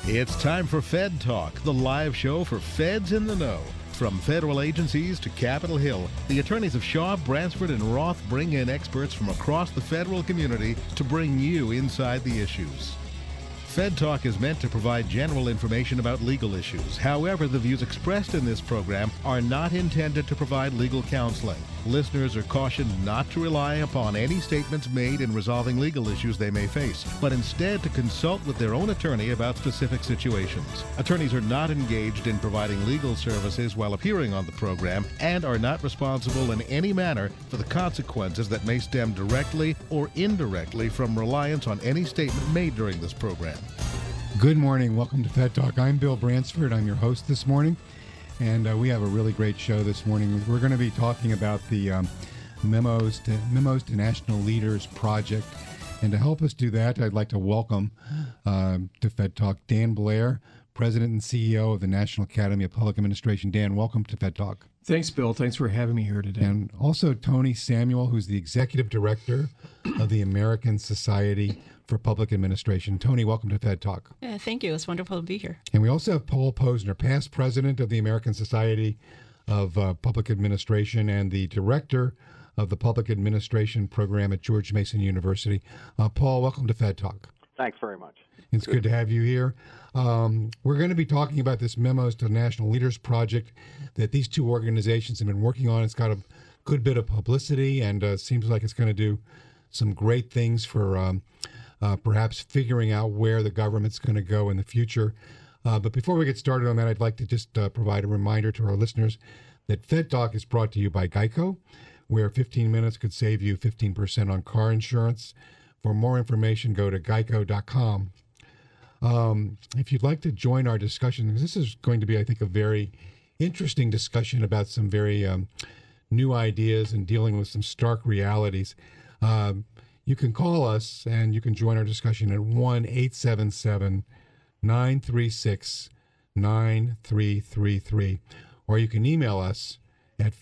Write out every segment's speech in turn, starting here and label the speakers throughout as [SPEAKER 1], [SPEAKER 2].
[SPEAKER 1] It's time for Fed Talk, the live show for feds in the know. From federal agencies to Capitol Hill, the attorneys of Shaw, Bransford, and Roth bring in experts from across the federal community to bring you inside the issues. Fed Talk is meant to provide general information about legal issues. However, the views expressed in this program are not intended to provide legal counseling. Listeners are cautioned not to rely upon any statements made in resolving legal issues they may face, but instead to consult with their own attorney about specific situations. Attorneys are not engaged in providing legal services while appearing on the program and are not responsible in any manner for the consequences that may stem directly or indirectly from reliance on any statement made during this program.
[SPEAKER 2] Good morning. Welcome to Fed Talk. I'm Bill Bransford. I'm your host this morning, and we have a really great show this morning. We're going to be talking about the Memos to National Leaders Project, and to help us do that, I'd like to welcome to Fed Talk Dan Blair, President and CEO of the National Academy of Public Administration. Dan, welcome to Fed Talk.
[SPEAKER 3] Thanks, Bill. Thanks for having me here today.
[SPEAKER 2] And also Tony Samuel, who's the Executive Director of the American Society for Public Administration. Tony, welcome to Fed Talk.
[SPEAKER 4] Yeah, thank you. It's wonderful to be here.
[SPEAKER 2] And we also have Paul Posner, past president of the American Society of Public Administration and the director of the Public Administration program at George Mason University. Paul, welcome to Fed Talk.
[SPEAKER 5] Thanks very much.
[SPEAKER 2] It's good to have you here. We're going to be talking about this Memos to National Leaders Project that these two organizations have been working on. It's got a good bit of publicity and seems like it's going to do some great things for perhaps figuring out where the government's going to go in the future. But before we get started on that, I'd like to just provide a reminder to our listeners that Fed Talk is brought to you by Geico, where 15 minutes could save you 15% on car insurance. For more information, go to geico.com. If you'd like to join our discussion, because this is going to be, I think, a very interesting discussion about some very new ideas and dealing with some stark realities, you can call us and you can join our discussion at 1-877-936-9333. Or you can email us at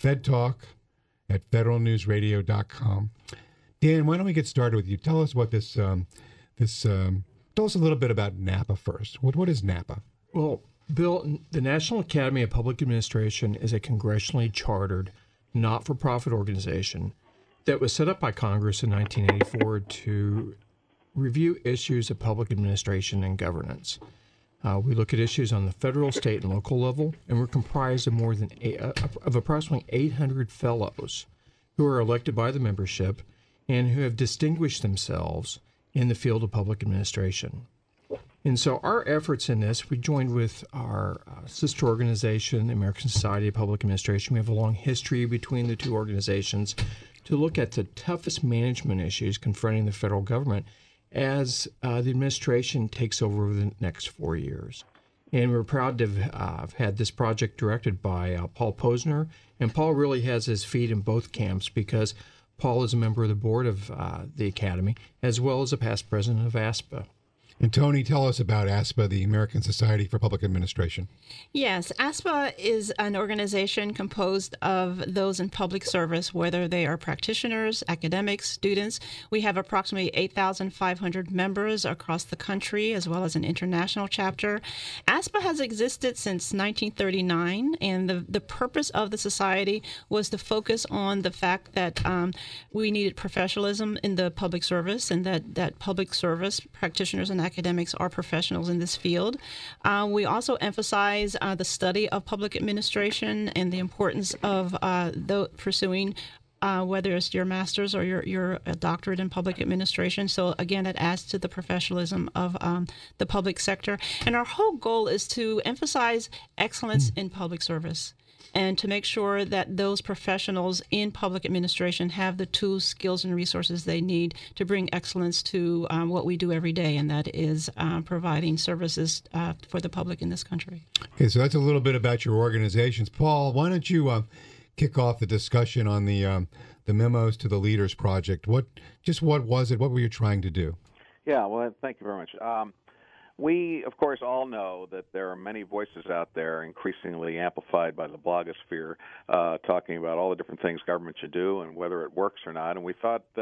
[SPEAKER 2] fedtalk@federalnewsradio.com. Dan, why don't we get started with you? Tell us what tell us a little bit about NAPA first. What is NAPA?
[SPEAKER 3] Well, Bill, the National Academy of Public Administration is a congressionally chartered, not-for-profit organization that was set up by Congress in 1984 to review issues of public administration and governance. We look at issues on the federal, state, and local level, and we're comprised of approximately 800 fellows who are elected by the membership and who have distinguished themselves in the field of public administration. And so our efforts in this, we joined with our sister organization, the American Society of Public Administration. We have a long history between the two organizations to look at the toughest management issues confronting the federal government as the administration takes over the next 4 years. And we're proud to have had this project directed by Paul Posner. And Paul really has his feet in both camps because Paul is a member of the board of the Academy, as well as a past president of ASPA.
[SPEAKER 2] And Tony, tell us about ASPA, the American Society for Public Administration.
[SPEAKER 4] Yes, ASPA is an organization composed of those in public service, whether they are practitioners, academics, students. We have approximately 8,500 members across the country, as well as an international chapter. ASPA has existed since 1939, and the purpose of the society was to focus on the fact that we needed professionalism in the public service, and that public service practitioners and academics are professionals in this field. We also emphasize the study of public administration and the importance of pursuing whether it's your master's or your doctorate in public administration. So again, it adds to the professionalism of the public sector. And our whole goal is to emphasize excellence in public service, and to make sure that those professionals in public administration have the tools, skills, and resources they need to bring excellence to what we do every day, and that is providing services for the public in this country.
[SPEAKER 2] Okay, so that's a little bit about your organizations. Paul, why don't you kick off the discussion on the Memos to the Leaders Project? What was it? What were you trying to do?
[SPEAKER 5] Yeah, well, thank you very much. We, of course, all know that there are many voices out there, increasingly amplified by the blogosphere, talking about all the different things government should do and whether it works or not. And we thought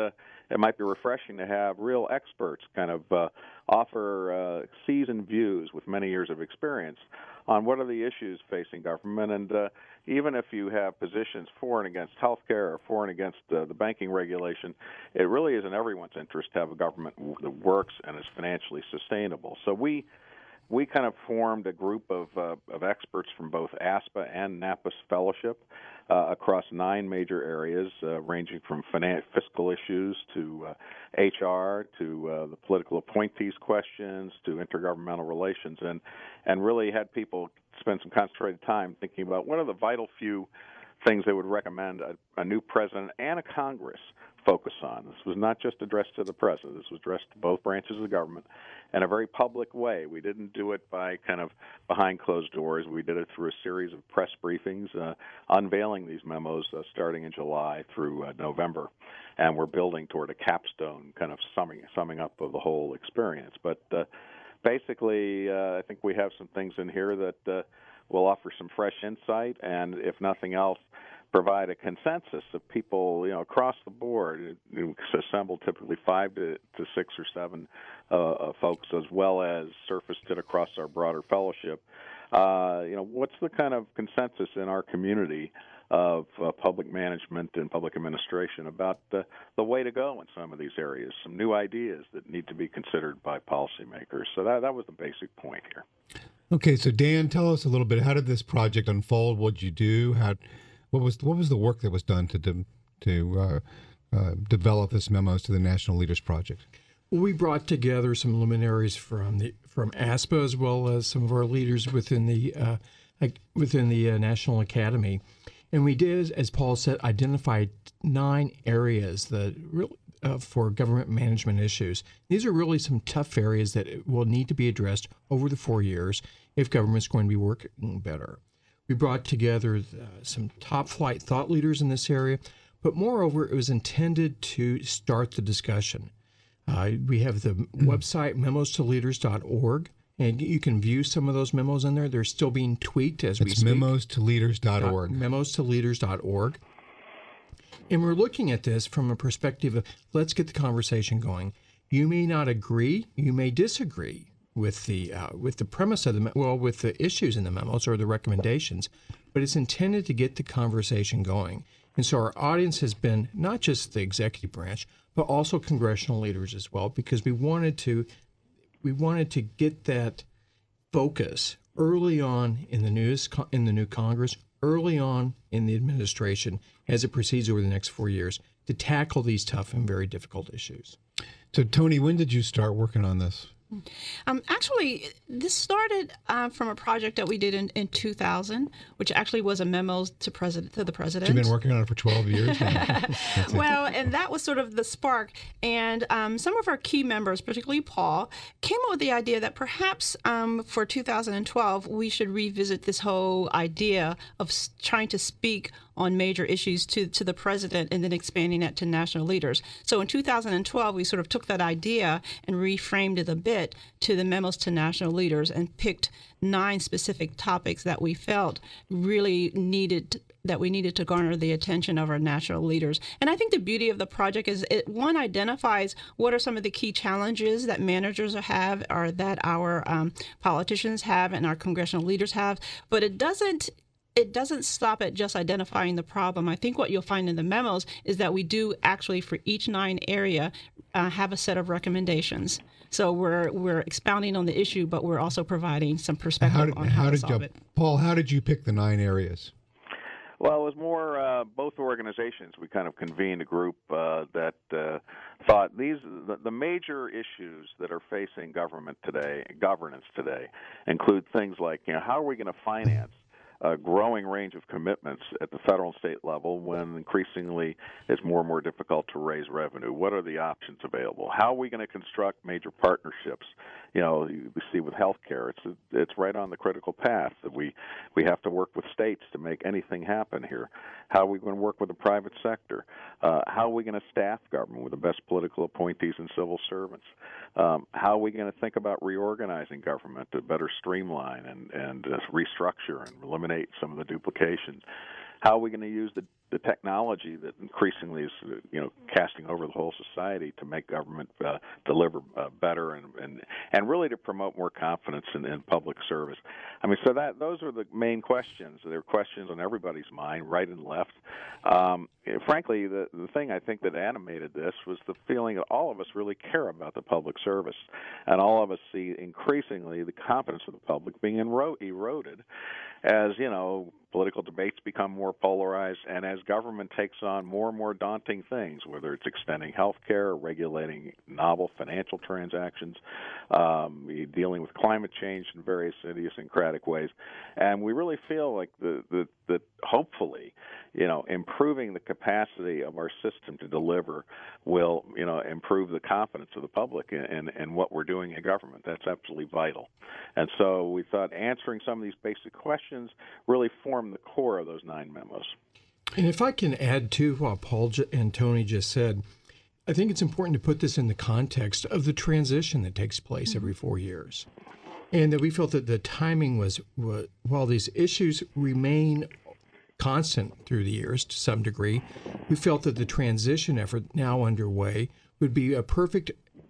[SPEAKER 5] it might be refreshing to have real experts kind of offer seasoned views with many years of experience on what are the issues facing government. And even if you have positions for and against healthcare or for and against the banking regulation, it really is in everyone's interest to have a government that works and is financially sustainable. So we kind of formed a group of experts from both ASPA and NAPAS Fellowship across 9 major areas, ranging from fiscal issues to HR to the political appointees questions to intergovernmental relations, and really had people spend some concentrated time thinking about what are the vital few things they would recommend a new president and a Congress focus on. This was not just addressed to the president. This was addressed to both branches of the government in a very public way. We didn't do it by kind of behind closed doors. We did it through a series of press briefings, unveiling these memos starting in July through November. And we're building toward a capstone kind of summing up of the whole experience. But basically, I think we have some things in here that will offer some fresh insight and, if nothing else, provide a consensus of people, across the board. Assemble typically 5 to 6 or 7 folks, as well as surfaced it across our broader fellowship. What's the kind of consensus in our community of public management and public administration about the way to go in some of these areas, some new ideas that need to be considered by policymakers. So that was the basic point here.
[SPEAKER 2] Okay, so Dan, tell us a little bit. How did this project unfold? What did you do? What was the work that was done to develop this memos to the National Leaders Project?
[SPEAKER 3] Well, we brought together some luminaries from ASPA, as well as some of our leaders within the National Academy, and we did, as Paul said, identify 9 areas that for government management issues. These are really some tough areas that will need to be addressed over the 4 years if government's going to be working better. We brought together some top-flight thought leaders in this area, but moreover, it was intended to start the discussion. We have the website memostoleaders.org, and you can view some of those memos in there. They're still being tweaked as we speak.
[SPEAKER 2] It's memostoleaders.org.
[SPEAKER 3] Memostoleaders.org. And we're looking at this from a perspective of, let's get the conversation going. You may not agree, you may disagree with the premise of with the issues in the memos or the recommendations, but it's intended to get the conversation going. And so our audience has been not just the executive branch, but also congressional leaders as well, because we wanted to get that focus early on in the new Congress, early on in the administration as it proceeds over the next 4 years to tackle these tough and very difficult issues.
[SPEAKER 2] So, Tony, when did you start working on this?
[SPEAKER 4] Actually, this started from a project that we did in 2000, which actually was a memo to the president.
[SPEAKER 2] You've been working on it for 12 years now.
[SPEAKER 4] Well, and that was sort of the spark. And some of our key members, particularly Paul, came up with the idea that perhaps for 2012, we should revisit this whole idea of trying to speak on major issues to the president and then expanding that to national leaders. So in 2012, we sort of took that idea and reframed it a bit to the memos to national leaders and picked 9 specific topics that we felt really needed to garner the attention of our national leaders. And I think the beauty of the project is one identifies what are some of the key challenges that managers have or that our politicians have and our congressional leaders have, but it doesn't stop at just identifying the problem. I think what you'll find in the memos is that we do actually, for each 9 area, have a set of recommendations. So we're expounding on the issue, but we're also providing some perspective on how to solve it.
[SPEAKER 2] Paul, how did you pick the 9 areas?
[SPEAKER 5] Well, it was more both organizations. We kind of convened a group that thought the major issues that are facing governance today, include things like, how are we going to finance a growing range of commitments at the federal and state level when increasingly it's more and more difficult to raise revenue? What are the options available? How are we going to construct major partnerships? We see with healthcare, it's right on the critical path that we have to work with states to make anything happen here. How are we going to work with the private sector? How are we going to staff government with the best political appointees and civil servants? How are we going to think about reorganizing government to better streamline and restructure and eliminate some of the duplication? how are we going to use the technology that increasingly is, casting over the whole society to make government deliver better and really to promote more confidence in public service. I mean, so those are the main questions. They're questions on everybody's mind, right and left. Frankly, the thing I think that animated this was the feeling that all of us really care about the public service, and all of us see increasingly the confidence of the public being eroded as, political debates become more polarized and as government takes on more and more daunting things, whether it's extending health care or regulating novel financial transactions, dealing with climate change in various idiosyncratic ways. And we really feel like that hopefully, improving the capacity of our system to deliver will, improve the confidence of the public in what we're doing in government. That's absolutely vital. And so we thought answering some of these basic questions really formed the core of those 9 memos.
[SPEAKER 3] And if I can add to what Paul and Tony just said, I think it's important to put this in the context of the transition that takes place every 4 years. And that we felt that the timing was while these issues remain constant through the years to some degree, we felt that the transition effort now underway would be a perfect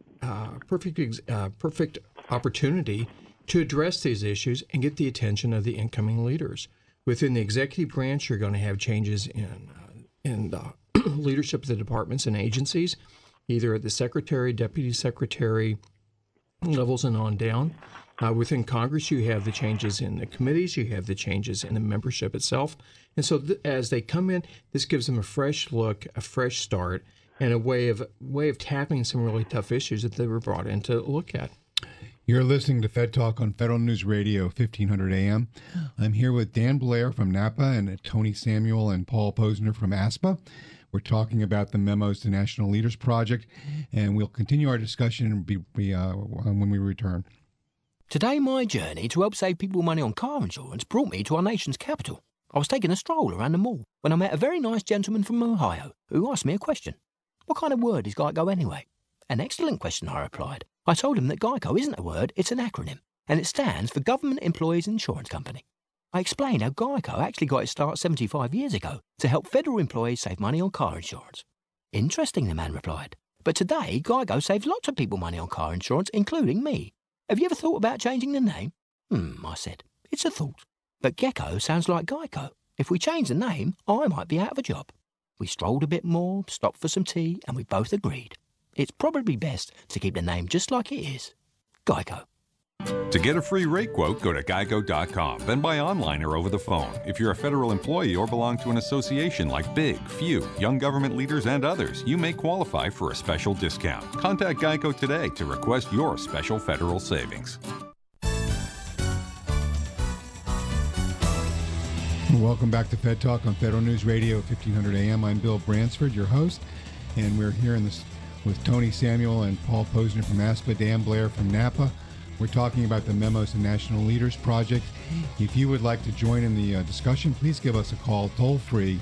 [SPEAKER 3] opportunity to address these issues and get the attention of the incoming leaders. Within the executive branch, you're going to have changes in the leadership of the departments and agencies, either at the secretary, deputy secretary levels and on down. Within Congress, you have the changes in the committees, you have the changes in the membership itself. And so as they come in, this gives them a fresh look, a fresh start, and a way of tackling some really tough issues that they were brought in to look at.
[SPEAKER 2] You're listening to Fed Talk on Federal News Radio, 1500 AM. I'm here with Dan Blair from NAPA and Tony Samuel and Paul Posner from ASPA. We're talking about the Memos to National Leaders Project, and we'll continue our discussion when we return.
[SPEAKER 6] Today, my journey to help save people money on car insurance brought me to our nation's capital. I was taking a stroll around the mall when I met a very nice gentleman from Ohio who asked me a question. What kind of word is GEICO anyway? An excellent question, I replied. I told him that GEICO isn't a word, it's an acronym, and it stands for Government Employees Insurance Company. I explained how GEICO actually got its start 75 years ago to help federal employees save money on car insurance. Interesting, the man replied. But today, GEICO saves lots of people money on car insurance, including me. Have you ever thought about changing the name? I said. It's a thought. But Gecko sounds like Geico. If we change the name, I might be out of a job. We strolled a bit more, stopped for some tea, and we both agreed. It's probably best to keep the name just like it is. Geico.
[SPEAKER 7] To get a free rate quote, go to geico.com, then buy online or over the phone. If you're a federal employee or belong to an association like Big, Few, Young Government Leaders, and others, you may qualify for a special discount. Contact Geico today to request your special federal savings.
[SPEAKER 2] Welcome back to Fed Talk on Federal News Radio, 1500 AM. I'm Bill Bransford, your host, and we're here with Tony Samuel and Paul Posner from ASPA, Dan Blair from NAPA. We're talking about the Memos to National Leaders Project. If you would like to join in the discussion, please give us a call toll-free,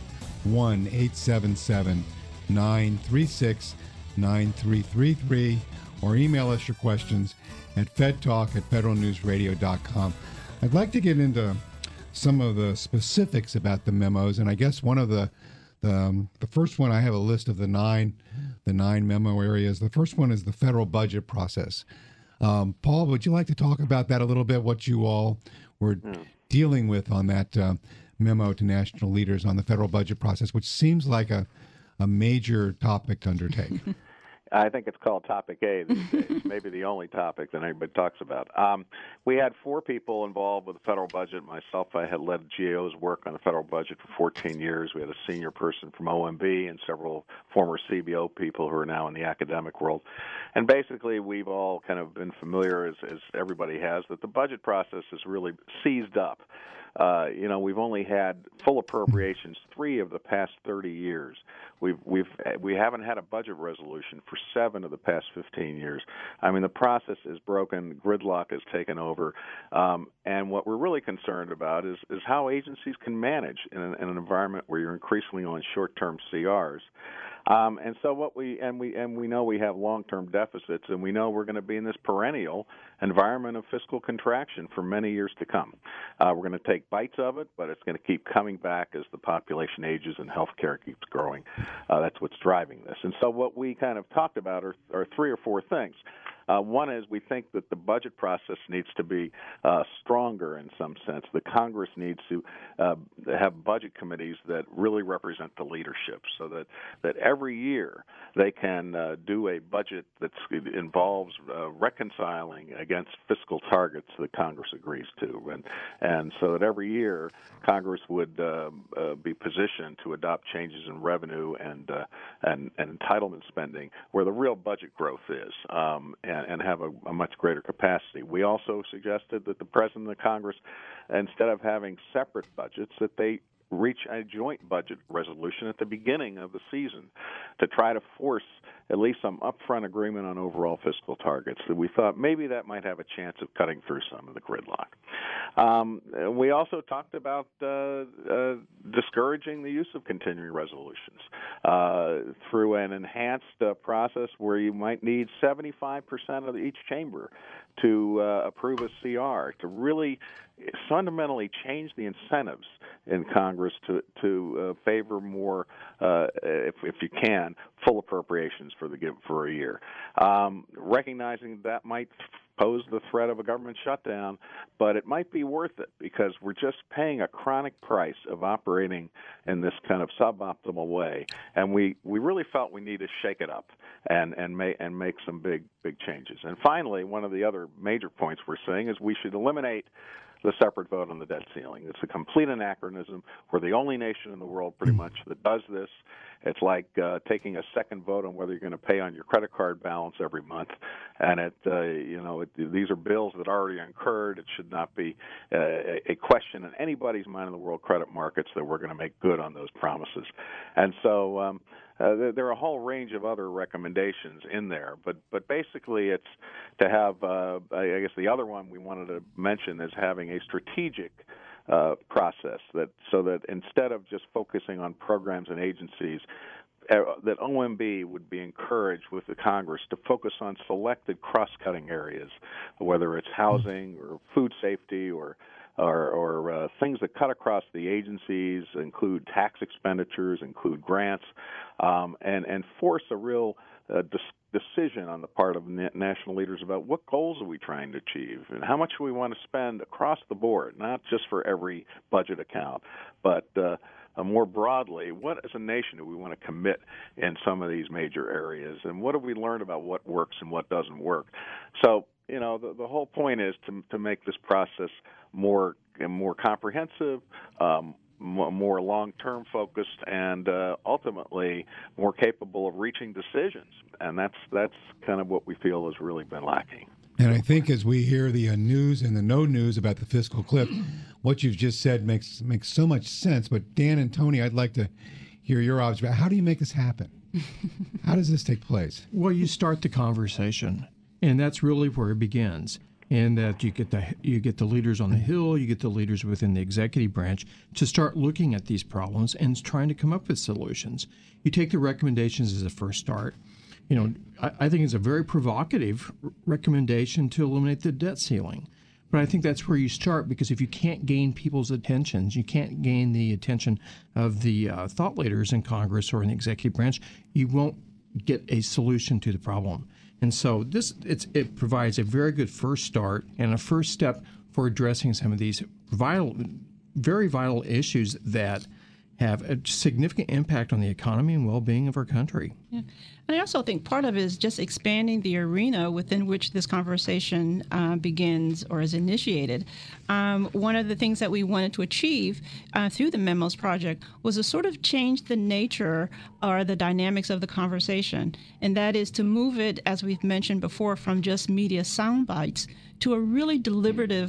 [SPEAKER 2] 1-877-936-9333, or email us your questions at fedtalk@federalnewsradio.com. I'd like to get into some of the specifics about the memos, and I guess one of the first one, I have a list of the nine memo areas. The first one is the federal budget process. Paul, would you like to talk about that a little bit, what you all were dealing with on that memo to national leaders on the federal budget process, which seems like a major topic to undertake?
[SPEAKER 5] I think it's called Topic A these days, maybe the only topic that anybody talks about. We had 4 people involved with the federal budget. Myself, I had led GAO's work on the federal budget for 14 years. We had a senior person from OMB and several former CBO people who are now in the academic world. And basically, we've all kind of been familiar, as everybody has, that the budget process is really seized up. We've only had full appropriations 3 of the past 30 years. We haven't had a budget resolution for 7 of the past 15 years. I mean, the process is broken. Gridlock has taken over. And what we're really concerned about is how agencies can manage in an environment where you're increasingly on short-term CRs. And so what we know we have long-term deficits, and we know we're going to be in this perennial environment of fiscal contraction for many years to come. We're going to take bites of it, but it's going to keep coming back as the population ages and healthcare keeps growing. That's what's driving this. And so what we kind of talked about are three or four things. One is we think that the budget process needs to be stronger in some sense. The Congress needs to have budget committees that really represent the leadership, so that every year they can do a budget that involves reconciling against fiscal targets that Congress agrees to, and so that every year Congress would be positioned to adopt changes in revenue and entitlement spending where the real budget growth is. And have a much greater capacity. We also suggested that the President of Congress, instead of having separate budgets, that they reach a joint budget resolution at the beginning of the season to try to force at least some upfront agreement on overall fiscal targets. So we thought maybe that might have a chance of cutting through some of the gridlock. We also talked about discouraging the use of continuing resolutions through an enhanced process where you might need 75% of each chamber to approve a CR, to really fundamentally change the incentives in Congress to favor more, if you can, full appropriations for a year. Recognizing that might pose the threat of a government shutdown, but it might be worth it because we're just paying a chronic price of operating in this kind of suboptimal way, and we really felt we need to shake it up and make some big changes. And finally, one of the other major points we're saying is we should eliminate the separate vote on the debt ceiling. It's a complete anachronism. We're the only nation in the world pretty much that does this. It's like taking a second vote on whether you're going to pay on your credit card balance every month. And these are bills that are already incurred. It should not be a question in anybody's mind in the world credit markets that we're going to make good on those promises. And so there are a whole range of other recommendations in there, but basically it's to have, I guess the other one we wanted to mention is having a strategic process so that instead of just focusing on programs and agencies, that OMB would be encouraged with the Congress to focus on selected cross-cutting areas, whether it's housing or food safety or things that cut across the agencies, include tax expenditures, include grants, and force a real decision on the part of national leaders about what goals are we trying to achieve and how much we want to spend across the board, not just for every budget account, but more broadly, what as a nation do we want to commit in some of these major areas, and what have we learned about what works and what doesn't work? So, the whole point is to make this process more comprehensive, more long-term focused, and ultimately more capable of reaching decisions. And that's kind of what we feel has really been lacking.
[SPEAKER 2] And I think as we hear the news and the no news about the fiscal cliff, what you've just said makes so much sense. But Dan and Tony, I'd like to hear your observation. How do you make this happen? How does this take place?
[SPEAKER 3] Well, you start the conversation, and that's really where it begins. And that you get the leaders on the Hill, you get the leaders within the executive branch to start looking at these problems and trying to come up with solutions. You take the recommendations as a first start. I think it's a very provocative recommendation to eliminate the debt ceiling. But I think that's where you start, because if you can't gain people's attentions, you can't gain the attention of the thought leaders in Congress or in the executive branch, you won't get a solution to the problem. And so it provides a very good first start and a first step for addressing some of these very vital issues that have a significant impact on the economy and well-being of our country.
[SPEAKER 4] Yeah. And I also think part of it is just expanding the arena within which this conversation begins or is initiated. One of the things that we wanted to achieve through the Memos Project was to sort of change the nature or the dynamics of the conversation, and that is to move it, as we've mentioned before, from just media sound bites to a really deliberative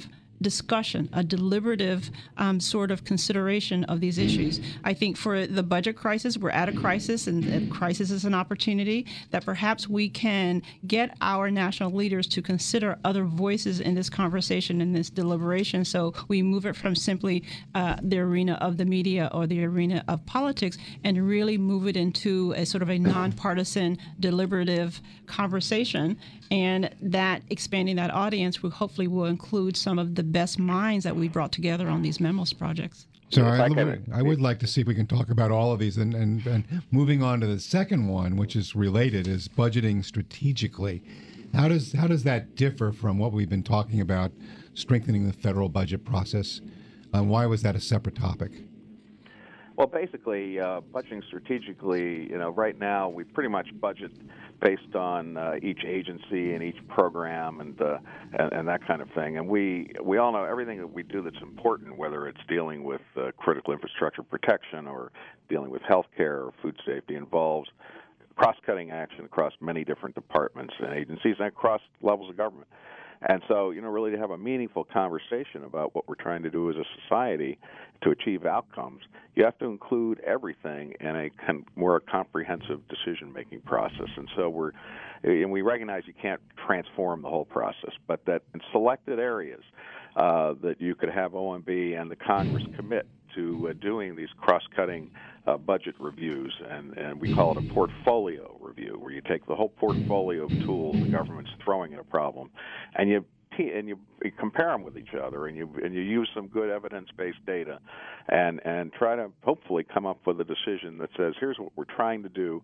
[SPEAKER 4] discussion, a deliberative sort of consideration of these issues. I think for the budget crisis, we're at a crisis, and crisis is an opportunity that perhaps we can get our national leaders to consider other voices in this conversation, in this deliberation, so we move it from simply the arena of the media or the arena of politics and really move it into a sort of a nonpartisan, deliberative conversation. And that expanding that audience will hopefully will include some of the best minds that we brought together on these MEMOS projects.
[SPEAKER 2] So I would like to see if we can talk about all of these. And moving on to the second one, which is related, is budgeting strategically. How does that differ from what we've been talking about, strengthening the federal budget process? Why was that a separate topic?
[SPEAKER 5] Well, basically, budgeting strategically, right now we pretty much budget based on each agency and each program and that kind of thing. And we all know everything that we do that's important, whether it's dealing with critical infrastructure protection or dealing with health care or food safety, involves cross-cutting action across many different departments and agencies and across levels of government. And so, really to have a meaningful conversation about what we're trying to do as a society to achieve outcomes, you have to include everything in a more comprehensive decision-making process. And so we recognize you can't transform the whole process, but that in selected areas that you could have OMB and the Congress commit to doing these cross-cutting budget reviews, and we call it a portfolio review, where you take the whole portfolio of tools the government's throwing at a problem, and you compare them with each other, and you use some good evidence-based data, and try to hopefully come up with a decision that says, here's what we're trying to do.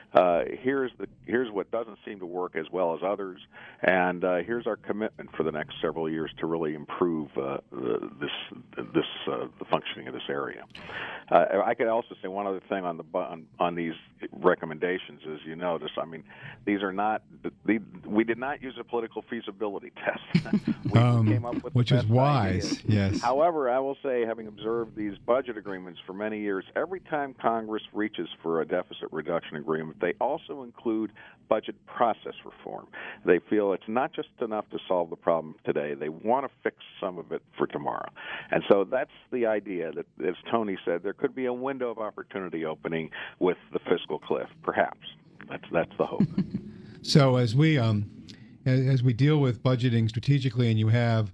[SPEAKER 5] Here's what doesn't seem to work as well as others, and here's our commitment for the next several years to really improve the functioning of this area. I could also say one other thing on these recommendations is, these are not. We did not use a political feasibility test. we came up with
[SPEAKER 2] which is wise.
[SPEAKER 5] Ideas.
[SPEAKER 2] Yes.
[SPEAKER 5] However, I will say, having observed these budget agreements for many years, every time Congress reaches for a deficit reduction agreement, they also include budget process reform. They feel it's not just enough to solve the problem today. They want to fix some of it for tomorrow. And so that's the idea that, as Tony said, there could be a window of opportunity opening with the fiscal cliff, perhaps. That's the hope.
[SPEAKER 2] So as we deal with budgeting strategically, and you have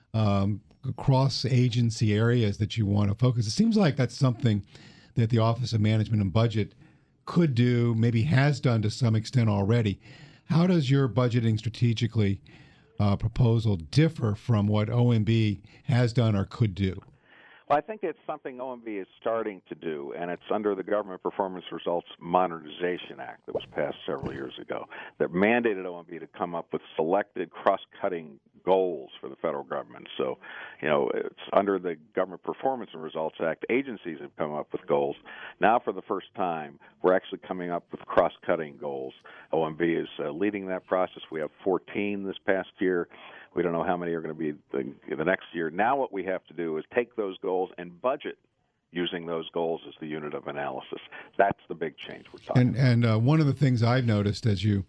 [SPEAKER 2] cross-agency areas that you want to focus, it seems like that's something that the Office of Management and Budget could do, maybe has done to some extent already. How does your budgeting strategically proposal differ from what OMB has done or could do?
[SPEAKER 5] Well, I think it's something OMB is starting to do, and it's under the Government Performance Results Modernization Act that was passed several years ago that mandated OMB to come up with selected cross-cutting goals for the federal government. So, it's under the Government Performance and Results Act, agencies have come up with goals. Now, for the first time, we're actually coming up with cross-cutting goals. OMB is leading that process. We have 14 this past year. We don't know how many are going to be the next year. Now what we have to do is take those goals and budget using those goals as the unit of analysis. That's the big change we're talking about.
[SPEAKER 2] And one of the things I've noticed as you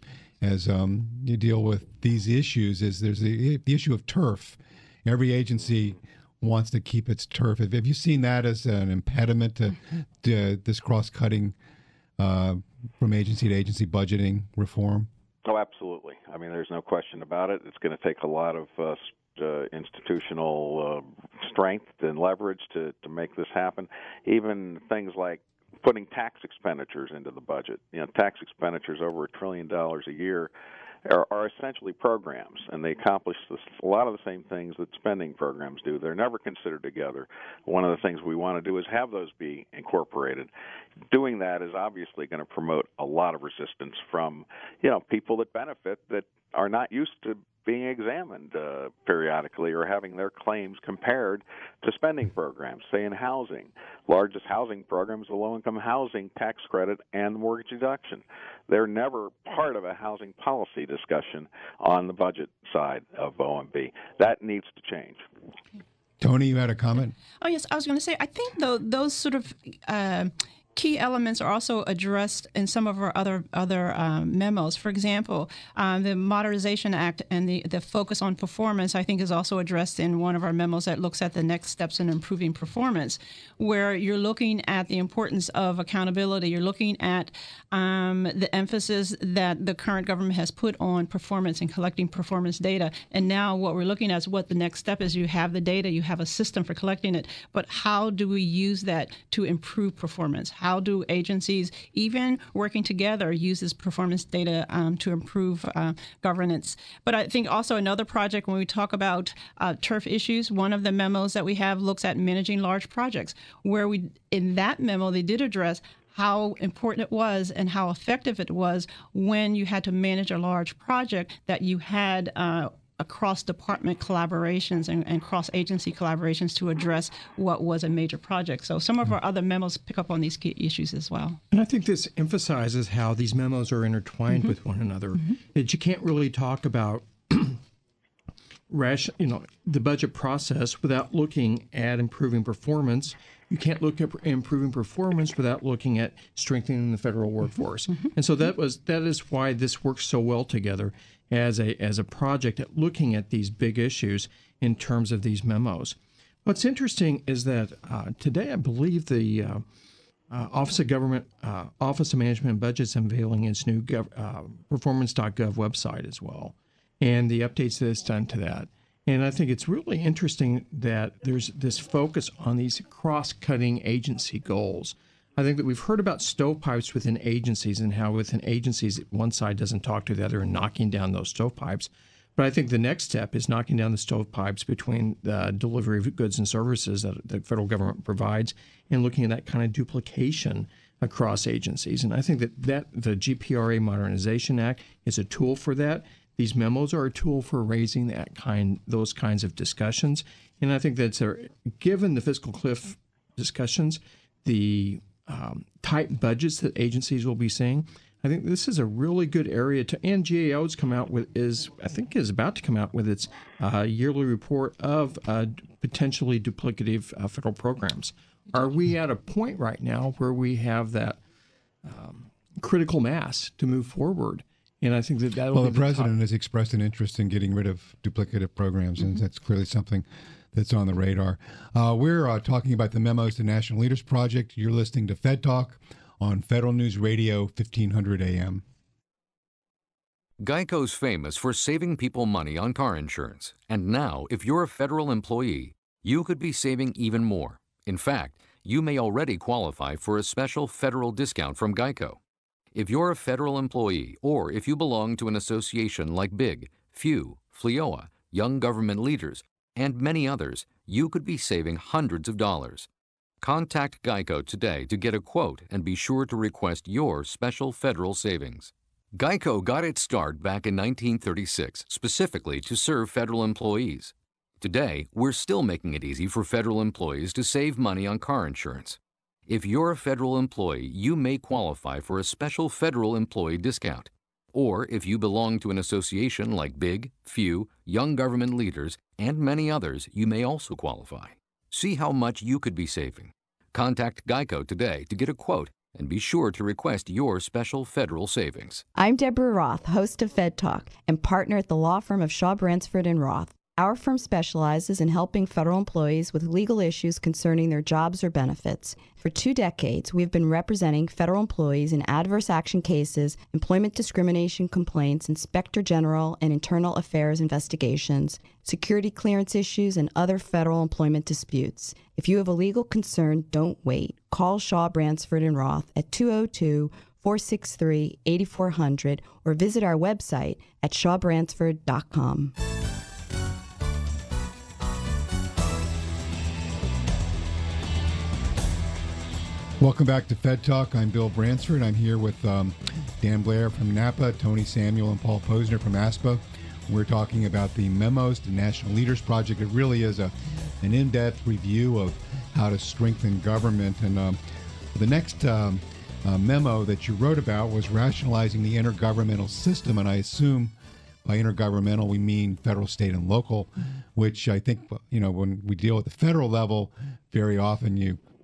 [SPEAKER 2] deal with these issues is there's the issue of turf. Every agency wants to keep its turf. Have you seen that as an impediment to this cross-cutting from agency to agency budgeting reform?
[SPEAKER 5] Oh, absolutely. There's no question about it. It's going to take a lot of institutional strength and leverage to make this happen. Even things like putting tax expenditures into the budget. Tax expenditures over $1 trillion a year are essentially programs, and they accomplish a lot of the same things that spending programs do. They're never considered together. One of the things we want to do is have those be incorporated. Doing that is obviously going to promote a lot of resistance from, people that benefit that are not used to being examined periodically or having their claims compared to spending programs, say in housing. Largest housing program is the low-income housing tax credit and the mortgage deduction. They're never part of a housing policy discussion on the budget side of OMB. That needs to change.
[SPEAKER 2] Tony, you had a comment?
[SPEAKER 4] Oh, yes. I was going to say, I think, though, those sort of key elements are also addressed in some of our other memos. For example, the Modernization Act and the focus on performance, I think, is also addressed in one of our memos that looks at the next steps in improving performance, where you're looking at the importance of accountability. You're looking at the emphasis that the current government has put on performance and collecting performance data. And now what we're looking at is what the next step is. You have the data, you have a system for collecting it, but how do we use that to improve performance? How do agencies, even working together, use this performance data to improve governance? But I think also another project, when we talk about turf issues, one of the memos that we have looks at managing large projects, where in that memo, they did address how important it was and how effective it was when you had to manage a large project, that you had cross-department collaborations and cross-agency collaborations to address what was a major project. So some of our other memos pick up on these key issues as well.
[SPEAKER 3] And I think this emphasizes how these memos are intertwined with one another. That you can't really talk about the budget process without looking at improving performance. You can't look at improving performance without looking at strengthening the federal workforce. And so that is why this works so well together as a project at looking at these big issues in terms of these memos. What's interesting is that today, I believe the Office of Management and Budget is unveiling its new performance.gov website as well, and the updates that it's done to that. And I think it's really interesting that there's this focus on these cross-cutting agency goals. I think that we've heard about stovepipes within agencies and how within agencies one side doesn't talk to the other and knocking down those stovepipes. But I think the next step is knocking down the stovepipes between the delivery of goods and services that the federal government provides and looking at that kind of duplication across agencies. And I think that the GPRA Modernization Act is a tool for that. These memos are a tool for raising those kinds of discussions. And I think that's given the fiscal cliff discussions, the tight budgets that agencies will be seeing, I think this is a really good area and GAO's is about to come out with its yearly report of potentially duplicative federal programs. Are we at a point right now where we have that critical mass to move forward? And I think that
[SPEAKER 2] the president has expressed an interest in getting rid of duplicative programs, and that's clearly something that's on the radar. We're talking about the memos to National Leaders Project. You're listening to Fed Talk on Federal News Radio, 1500 AM.
[SPEAKER 8] Geico's famous for saving people money on car insurance. And now, if you're a federal employee, you could be saving even more. In fact, you may already qualify for a special federal discount from Geico. If you're a federal employee, or if you belong to an association like BIG, FEW, FLEOA, Young Government Leaders, and many others, you could be saving hundreds of dollars. Contact Geico today to get a quote and be sure to request your special federal savings. Geico got its start back in 1936, specifically to serve federal employees. Today, we're still making it easy for federal employees to save money on car insurance. If you're a federal employee, you may qualify for a special federal employee discount. Or if you belong to an association like BIG, FEW, Young Government Leaders, and many others, you may also qualify. See how much you could be saving. Contact Geico today to get a quote and be sure to request your special federal savings.
[SPEAKER 9] I'm Deborah Roth, host of Fed Talk and partner at the law firm of Shaw Bransford and Roth. Our firm specializes in helping federal employees with legal issues concerning their jobs or benefits. For 2 decades, we have been representing federal employees in adverse action cases, employment discrimination complaints, inspector general and internal affairs investigations, security clearance issues, and other federal employment disputes. If you have a legal concern, don't wait. Call Shaw Bransford and Roth at 202-463-8400 or visit our website at shawbransford.com.
[SPEAKER 2] Welcome back to Fed Talk. I'm Bill Bransford. I'm here with Dan Blair from NAPA, Tony Samuel, and Paul Posner from ASPA. We're talking about the memos to National Leaders Project. It really is an in-depth review of how to strengthen government. And the next memo that you wrote about was rationalizing the intergovernmental system. And I assume by intergovernmental we mean federal, state, and local, which I think, when we deal at the federal level, very often you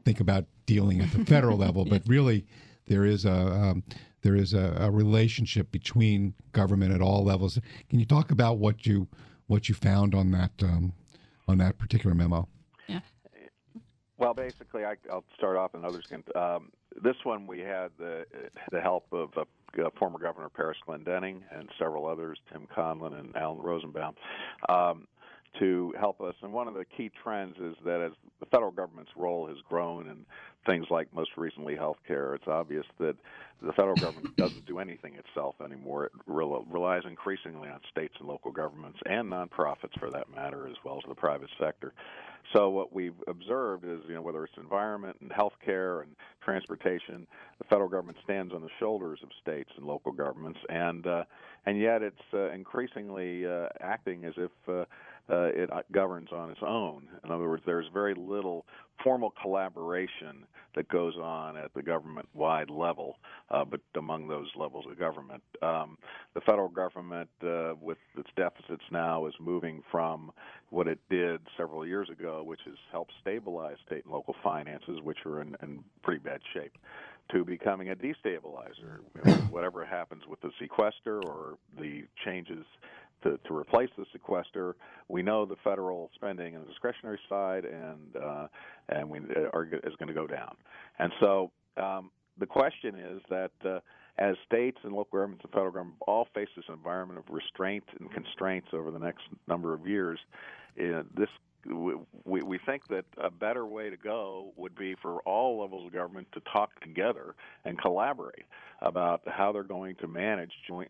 [SPEAKER 2] think about dealing at the federal level, but really there is a relationship between government at all levels. Can you talk about what you found on that particular memo?
[SPEAKER 4] Yeah.
[SPEAKER 5] Well, basically, I'll start off, and others can. This one we had the help of former Governor Paris Glendening and several others, Tim Conlon and Alan Rosenbaum, to help us. And one of the key trends is that as the federal government's role has grown in things like most recently health care, it's obvious that the federal government doesn't do anything itself anymore. It relies increasingly on states and local governments and nonprofits, for that matter, as well as the private sector. So what we've observed is, whether it's environment and health care and transportation, the federal government stands on the shoulders of states and local governments, and yet it's increasingly acting as if it governs on its own. In other words, there's very little formal collaboration that goes on at the government-wide level, but among those levels of government. The federal government, with its deficits now, is moving from what it did several years ago, which is help stabilize state and local finances, which are in pretty bad shape, to becoming a destabilizer. Whatever happens with the sequester or the changes to replace the sequester, we know the federal spending on the discretionary side is going to go down. And so the question is that as states and local governments and federal government all face this environment of restraint and constraints over the next number of years, we think that a better way to go would be for all levels of government to talk together and collaborate about how they're going to manage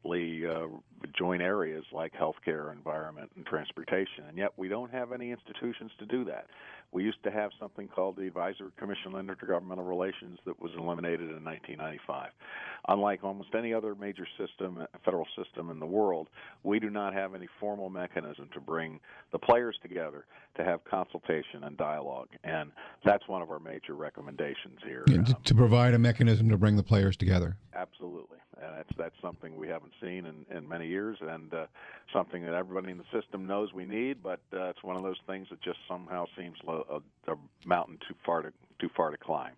[SPEAKER 5] joint areas like healthcare, environment, and transportation. And yet we don't have any institutions to do that. We used to have something called the Advisory Commission on Intergovernmental Relations that was eliminated in 1995. Unlike almost any other major federal system in the world, we do not have any formal mechanism to bring the players together to have consultation and dialogue. And that's one of our major recommendations here.
[SPEAKER 2] To provide a mechanism to bring the players together.
[SPEAKER 5] Absolutely. That's something we haven't seen in many years, and something that everybody in the system knows we need, but it's one of those things that just somehow seems a mountain too far to climb.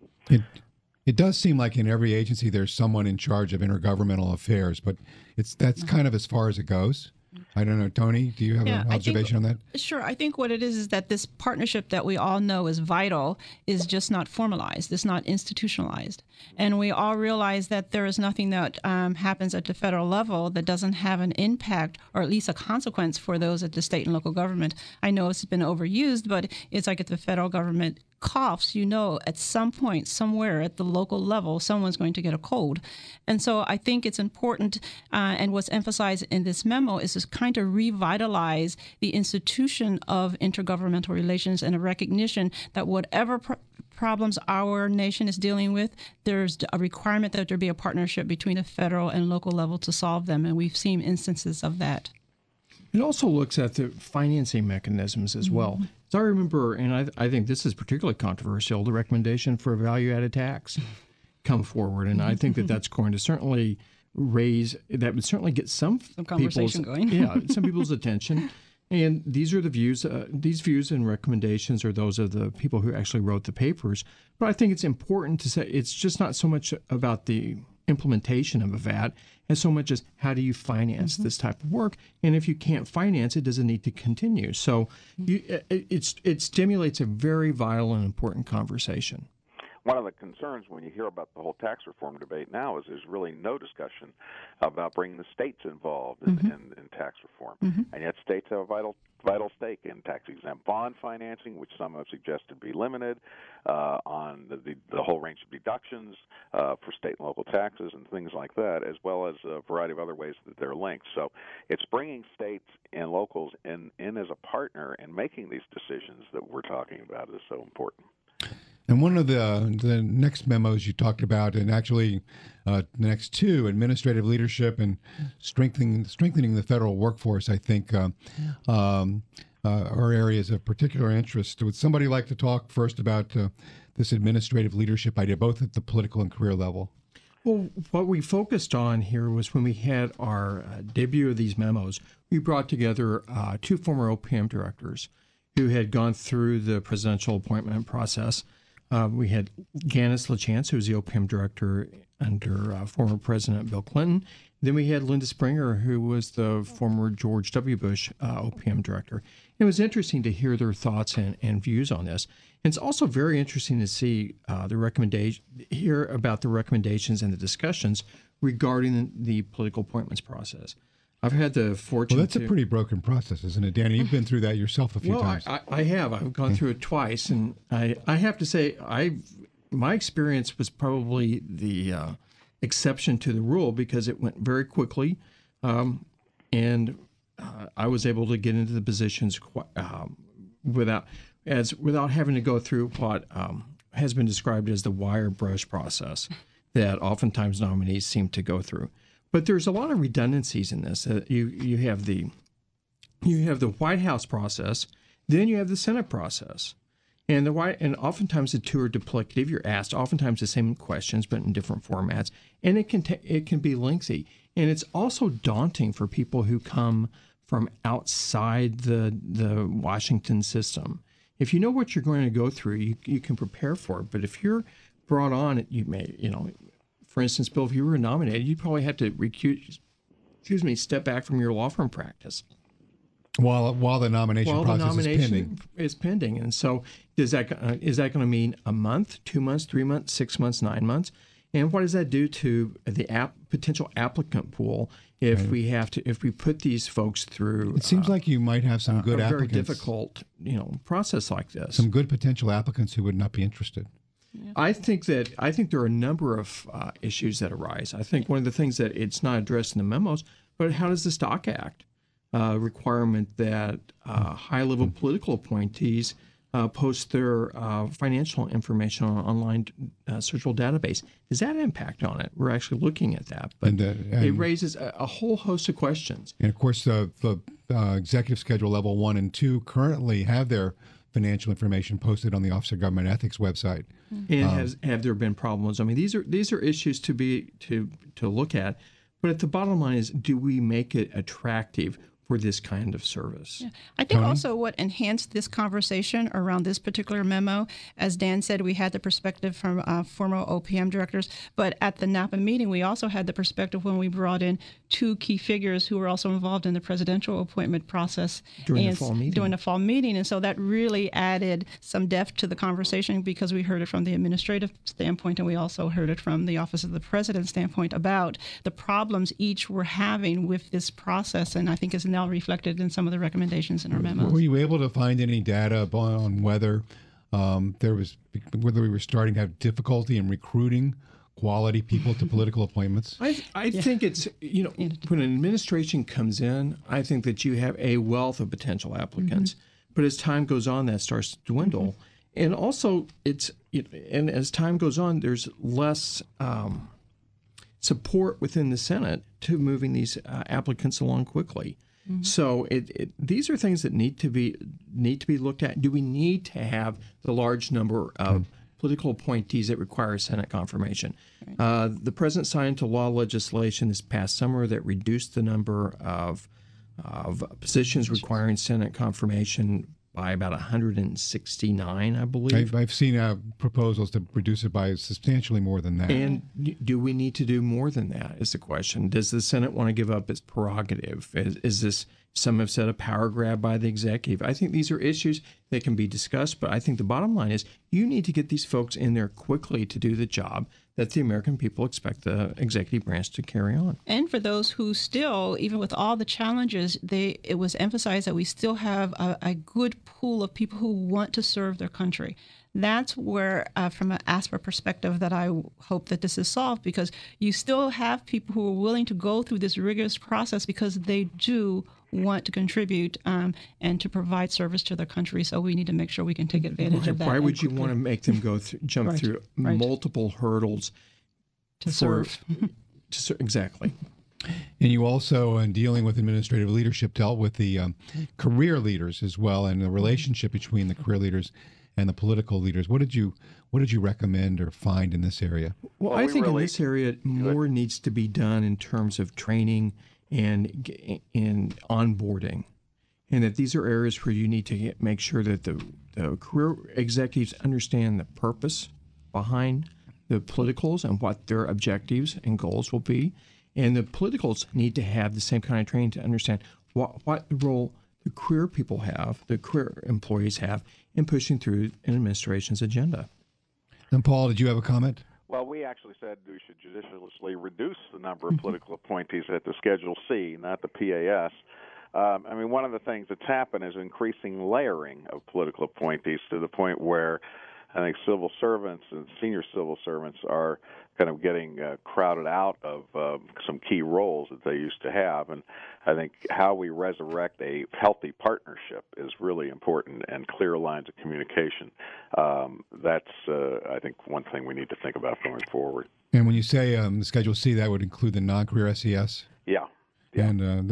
[SPEAKER 2] It does seem like in every agency there's someone in charge of intergovernmental affairs, but that's kind of as far as it goes. I don't know, Tony, do you have an observation on that?
[SPEAKER 4] Sure. I think what it is that this partnership that we all know is vital is just not formalized. It's not institutionalized. And we all realize that there is nothing that happens at the federal level that doesn't have an impact or at least a consequence for those at the state and local government. I know it's been overused, but it's like if the federal government coughs, at some point, somewhere at the local level, someone's going to get a cold. And so I think it's important, and what's emphasized in this memo is to kind of revitalize the institution of intergovernmental relations and a recognition that whatever problems our nation is dealing with, there's a requirement that there be a partnership between the federal and local level to solve them, and we've seen instances of that.
[SPEAKER 3] It also looks at the financing mechanisms as well. So I remember, and I think this is particularly controversial, the recommendation for a value-added tax come forward, and I think that's going to certainly would certainly get some
[SPEAKER 4] conversation going.
[SPEAKER 3] Some people's attention. And these are the views. These views and recommendations are those of the people who actually wrote the papers. But I think it's important to say it's just not so much about the implementation of a VAT as so much as how do you finance this type of work, and if you can't finance it, does it need to continue? So it stimulates a very vital and important conversation.
[SPEAKER 5] One of the concerns when you hear about the whole tax reform debate now is there's really no discussion about bringing the states involved in tax reform. And yet states have a vital stake in tax-exempt bond financing, which some have suggested be limited, on the whole range of deductions for state and local taxes and things like that, as well as a variety of other ways that they're linked. So it's bringing states and locals in as a partner in making these decisions that we're talking about is so important.
[SPEAKER 2] And one of the next memos you talked about, and actually the next two, administrative leadership and strengthening the federal workforce, I think are areas of particular interest. Would somebody like to talk first about this administrative leadership idea, both at the political and career level?
[SPEAKER 3] Well, what we focused on here was when we had our debut of these memos, we brought together two former OPM directors who had gone through the presidential appointment process. We had Janice LaChance, who was the OPM director under former President Bill Clinton. Then we had Linda Springer, who was the former George W. Bush OPM director. It was interesting to hear their thoughts and views on this. And it's also very interesting to see hear about the recommendations and the discussions regarding the political appointments process. I've had the fortune.
[SPEAKER 2] Well, that's a pretty broken process, isn't it, Danny? You've been through that yourself a few times.
[SPEAKER 3] I have. I've gone through it twice, and I have to say, my experience was probably the exception to the rule because it went very quickly, and I was able to get into the positions without having to go through what has been described as the wire brush process that oftentimes nominees seem to go through. But there's a lot of redundancies in this. You have the White House process, then you have the Senate process, and oftentimes the two are duplicative. You're asked oftentimes the same questions, but in different formats, and it can be lengthy, and it's also daunting for people who come from outside the Washington system. If you know what you're going to go through, you can prepare for it. But if you're brought on, you may, for instance, Bill, if you were nominated, you'd probably have to step back from your law firm practice
[SPEAKER 2] while the nomination
[SPEAKER 3] is pending. And so, is that going to mean a month, 2 months, 3 months, 6 months, 9 months? And what does that do to the potential applicant pool if we put these folks through?
[SPEAKER 2] It seems like you might have some good applicants.
[SPEAKER 3] Very difficult, process like this.
[SPEAKER 2] Some good potential applicants who would not be interested.
[SPEAKER 3] Yeah. I think there are a number of issues that arise. I think one of the things that it's not addressed in the memos, but how does the Stock Act requirement that high-level political appointees post their financial information on an online searchable database? Does that impact on it? We're actually looking at that, but it raises a whole host of questions.
[SPEAKER 2] And of course, the executive schedule level 1 and 2 currently have their financial information posted on the Office of Government Ethics website.
[SPEAKER 3] And have there been problems? I mean, these are issues to look at. But at the bottom line is, do we make it attractive for this kind of service?
[SPEAKER 4] Yeah. I think also what enhanced this conversation around this particular memo, as Dan said, we had the perspective from former OPM directors, but at the Napa meeting, we also had the perspective when we brought in two key figures who were also involved in the presidential appointment process
[SPEAKER 3] during the
[SPEAKER 4] fall meeting. And so that really added some depth to the conversation because we heard it from the administrative standpoint, and we also heard it from the Office of the President standpoint about the problems each were having with this process. And I think it's now reflected in some of the recommendations in our memos.
[SPEAKER 2] Were you able to find any data on whether whether we were starting to have difficulty in recruiting quality people to political appointments?
[SPEAKER 3] I think it's, when an administration comes in, I think that you have a wealth of potential applicants. But as time goes on, that starts to dwindle. And also, and as time goes on, there's less support within the Senate to moving these applicants along quickly. So these are things that need to be looked at. Do we need to have the large number of political appointees that require Senate confirmation? Right. The president signed into law legislation this past summer that reduced the number of positions requiring Senate confirmation by about 169, I believe.
[SPEAKER 2] I've seen proposals to reduce it by substantially more than that.
[SPEAKER 3] And do we need to do more than that is the question. Does the Senate want to give up its prerogative? Is this, some have said, a power grab by the executive? I think these are issues that can be discussed, but I think the bottom line is you need to get these folks in there quickly to do the job that the American people expect the executive branch to carry on.
[SPEAKER 4] And for those who still, even with all the challenges, it was emphasized that we still have a good pool of people who want to serve their country. That's where, from an ASPA perspective, that I hope that this is solved, because you still have people who are willing to go through this rigorous process because they do want to contribute and to provide service to their country. So we need to make sure we can take advantage of that.
[SPEAKER 3] Why would you want to make them jump through multiple hurdles
[SPEAKER 4] to serve?
[SPEAKER 3] Exactly.
[SPEAKER 2] And you also, in dealing with administrative leadership, dealt with the career leaders as well, and the relationship between the career leaders and the political leaders. What did you recommend or find in this area?
[SPEAKER 3] Well, I think in this area more needs to be done in terms of training and onboarding. and that these are areas where you need to make sure that the career executives understand the purpose behind the politicals and what their objectives and goals will be. And the politicals need to have the same kind of training to understand what role the career people have, the career employees have, in pushing through an administration's agenda.
[SPEAKER 2] And Paul, did you have a comment?
[SPEAKER 5] Well, we actually said we should judiciously reduce the number of political appointees at the Schedule C, not the PAS. One of the things that's happened is increasing layering of political appointees to the point where I think civil servants and senior civil servants are kind of getting crowded out of some key roles that they used to have. And I think how we resurrect a healthy partnership is really important, and clear lines of communication. That's, I think, one thing we need to think about going forward.
[SPEAKER 2] And when you say the Schedule C, that would include the non-career SES?
[SPEAKER 5] Yeah. Yeah.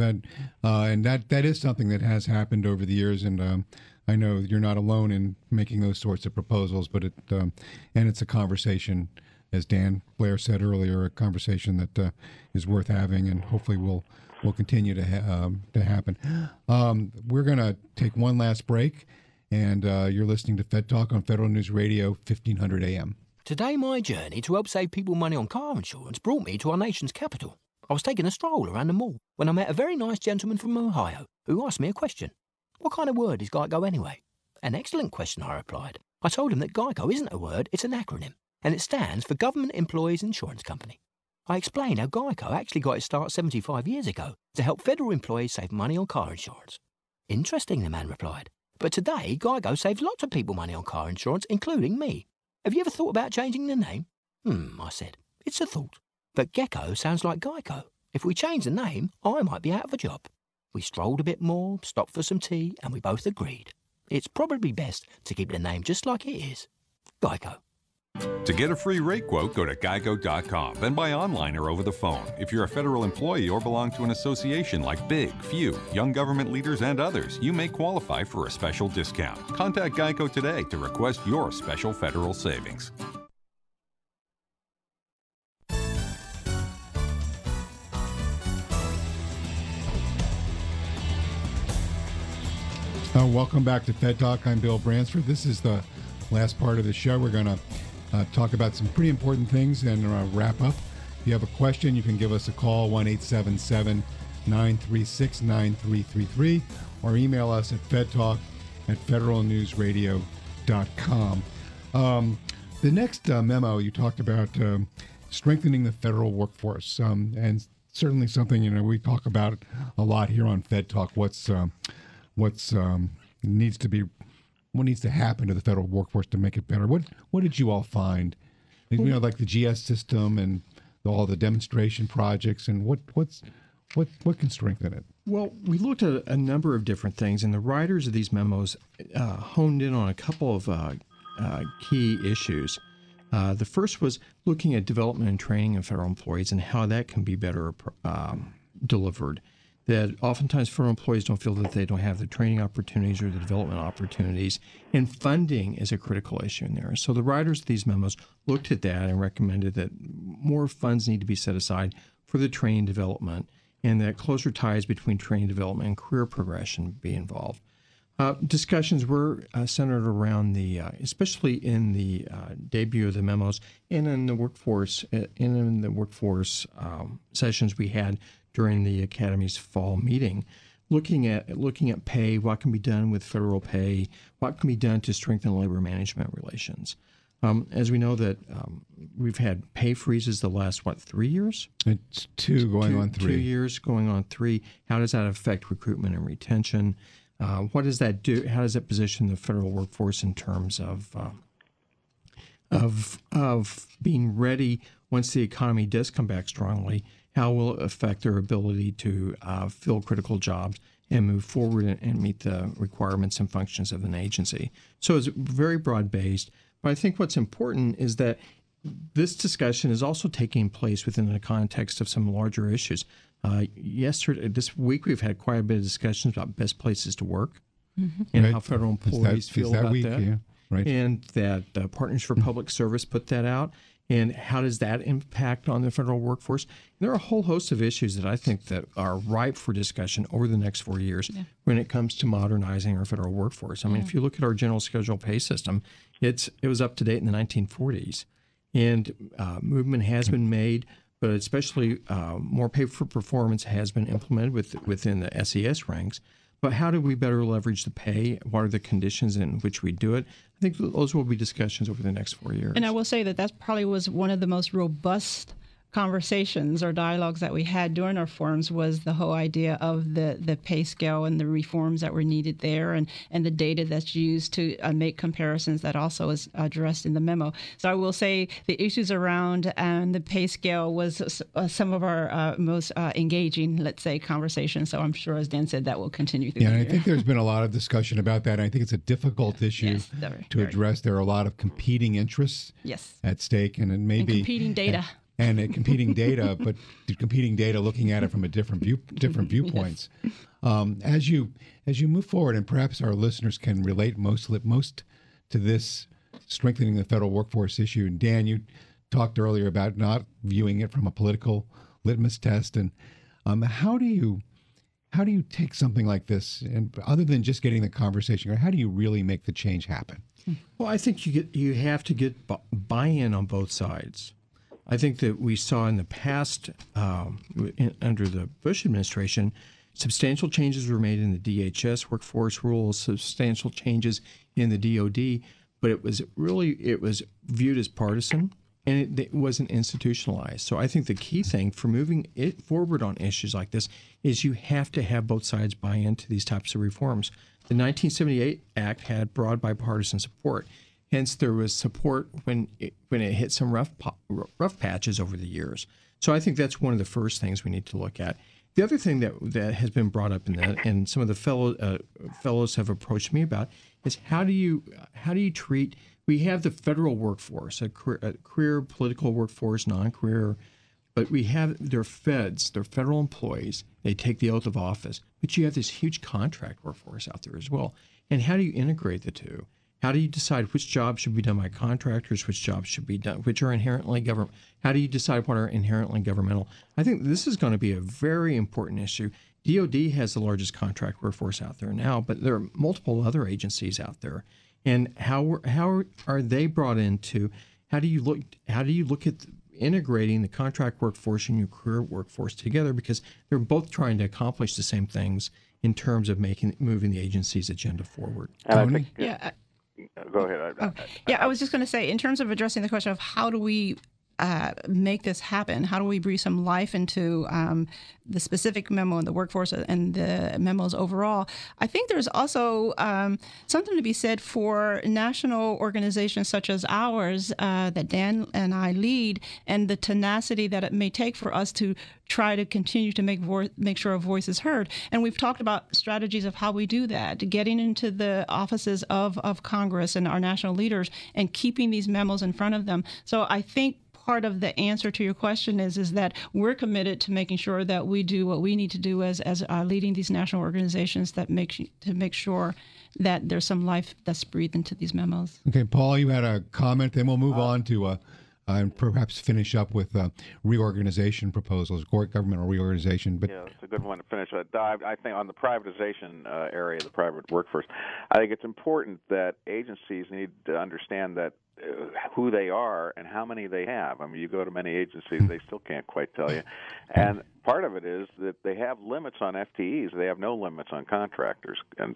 [SPEAKER 2] And that is something that has happened over the years, and I know you're not alone in making those sorts of proposals, but it's a conversation, as Dan Blair said earlier, a conversation that is worth having, and hopefully will continue to happen. We're going to take one last break, and you're listening to Fed Talk on Federal News Radio, 1500 AM.
[SPEAKER 6] Today, my journey to help save people money on car insurance brought me to our nation's capital. I was taking a stroll around the mall when I met a very nice gentleman from Ohio who asked me a question. What kind of word is GEICO anyway? An excellent question, I replied. I told him that GEICO isn't a word, it's an acronym, and it stands for Government Employees Insurance Company. I explained how GEICO actually got its start 75 years ago to help federal employees save money on car insurance. Interesting, the man replied. But today, GEICO saves lots of people money on car insurance, including me. Have you ever thought about changing the name? I said. It's a thought. But Gecko sounds like Geico. If we change the name, I might be out of a job. We strolled a bit more, stopped for some tea, and we both agreed. It's probably best to keep the name just like it is. Geico.
[SPEAKER 7] To get a free rate quote, go to geico.com, then buy online or over the phone. If you're a federal employee or belong to an association like Big, Few, Young Government Leaders, and others, you may qualify for a special discount. Contact Geico today to request your special federal savings.
[SPEAKER 2] Welcome back to Fed Talk. I'm Bill Bransford. This is the last part of the show. We're going to talk about some pretty important things and wrap up. If you have a question, you can give us a call, 1-877-936-9333, or email us at fedtalk@federalnewsradio.com. The next memo, you talked about strengthening the federal workforce, and certainly something we talk about a lot here on Fed Talk. What needs to happen to the federal workforce to make it better? What did you all find? Like the GS system and all the demonstration projects, and what can strengthen it?
[SPEAKER 3] Well, we looked at a number of different things, and the writers of these memos honed in on a couple of key issues. The first was looking at development and training of federal employees and how that can be better delivered. That oftentimes federal employees don't feel that they don't have the training opportunities or the development opportunities, and funding is a critical issue in there. So the writers of these memos looked at that and recommended that more funds need to be set aside for the training development, and that closer ties between training development and career progression be involved. Discussions were centered around especially in the debut of the memos and in the workforce sessions we had during the Academy's fall meeting, looking at pay, what can be done with federal pay, what can be done to strengthen labor management relations. As we know that we've had pay freezes the last, 3 years?
[SPEAKER 2] It's going on 3.
[SPEAKER 3] 2 years going on 3. How does that affect recruitment and retention? What does that do? How does that position the federal workforce in terms of being ready once the economy does come back strongly? How will it affect their ability to fill critical jobs and move forward and meet the requirements and functions of an agency? So it's very broad-based. But I think what's important is that this discussion is also taking place within the context of some larger issues. This week, we've had quite a bit of discussions about best places to work and how federal employees feel about that.
[SPEAKER 2] Yeah. Right.
[SPEAKER 3] And that Partners for Public Service put that out. And how does that impact on the federal workforce? And there are a whole host of issues that I think that are ripe for discussion over the next 4 years when it comes to modernizing our federal workforce. I mean, if you look at our general schedule pay system, it was up to date in the 1940s. And movement has been made, but especially more pay for performance has been implemented within the SES ranks. But how do we better leverage the pay? What are the conditions in which we do it? I think those will be discussions over the next 4 years.
[SPEAKER 4] And I will say that probably was one of the most robust conversations or dialogues that we had during our forums, was the whole idea of the pay scale and the reforms that were needed there, and the data that's used to make comparisons that also is addressed in the memo. So I will say the issues around the pay scale was some of our most engaging, let's say, conversations. So I'm sure, as Dan said, that will continue through the year.
[SPEAKER 2] I think there's been a lot of discussion about that. I think it's a difficult issue to address. There are a lot of competing interests at stake, and
[SPEAKER 4] competing data.
[SPEAKER 2] And competing data, but competing data looking at it from a different viewpoints. As you move forward, and perhaps our listeners can relate most to this strengthening the federal workforce issue. And Dan, you talked earlier about not viewing it from a political litmus test. And how do you take something like this, and other than just getting the conversation, how do you really make the change happen?
[SPEAKER 3] Well, I think you have to get buy-in on both sides. I think that we saw in the past, under the Bush administration, substantial changes were made in the DHS workforce rules, substantial changes in the DOD, but it was viewed as partisan, and it wasn't institutionalized. So I think the key thing for moving it forward on issues like this is you have to have both sides buy into these types of reforms. The 1978 Act had broad bipartisan support. Hence, there was support when it hit some rough patches over the years. So I think that's one of the first things we need to look at. The other thing that has been brought up in that, and some of the fellows have approached me about, is how do you treat? We have the federal workforce, a career political workforce, non-career, but we have their feds, their federal employees. They take the oath of office, but you have this huge contract workforce out there as well. And how do you integrate the two? How do you decide which jobs should be done by contractors, which jobs should be done, which are inherently government? How do you decide what are inherently governmental? I think this is going to be a very important issue. DOD has the largest contract workforce out there now, but there are multiple other agencies out there. And how are they brought into? How do you look at integrating the contract workforce and your career workforce together, because they're both trying to accomplish the same things in terms of moving the agency's agenda forward.
[SPEAKER 5] And I think, go ahead.
[SPEAKER 4] I was just going to say, in terms of addressing the question of how do we make this happen, how do we breathe some life into the specific memo and the workforce and the memos overall, I think there's also something to be said for national organizations such as ours that Dan and I lead, and the tenacity that it may take for us to try to continue to make sure our voice is heard. And we've talked about strategies of how we do that, getting into the offices of Congress and our national leaders and keeping these memos in front of them. So I think part of the answer to your question is that we're committed to making sure that we do what we need to do as leading these national organizations to make sure that there's some life that's breathed into these memos.
[SPEAKER 2] Okay, Paul, you had a comment, then we'll move on to and perhaps finish up with reorganization proposals, governmental reorganization. But
[SPEAKER 5] yeah, it's a good one to finish. I think on the privatization area, the private workforce, I think it's important that agencies need to understand that who they are and how many they have. I mean, you go to many agencies, they still can't quite tell you. And part of it is that they have limits on FTEs. They have no limits on contractors. And